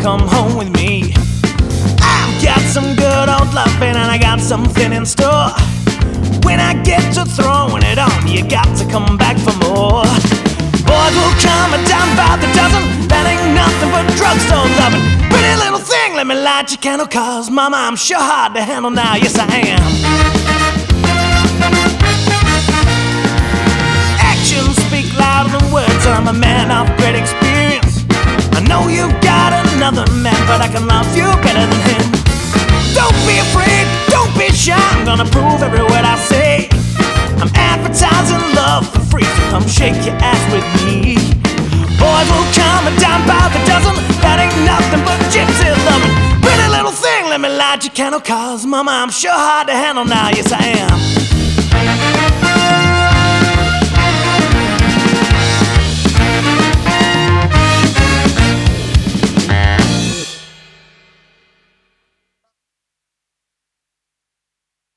come home with me. I've got some good old loving and I got something in store. When I get to throwing it on, you got to come back for more. Boys will come down by the dozen. That ain't nothing but drugstore loving. Pretty little thing, let me light your candle, cause mama, I'm sure hard to handle now. Yes, I am. Actions speak louder than words. I'm a man of great experience. I know you've got another man, but I can love you better than him. Don't be afraid, don't be shy. I'm gonna prove every word I say. I'm advertising love for free, so come shake your ass with me. Boys will come down by the dozen. That ain't nothing but gypsy loving. Pretty little thing, let me light your candle, cause mama, I'm sure hard to handle now. Yes, I am.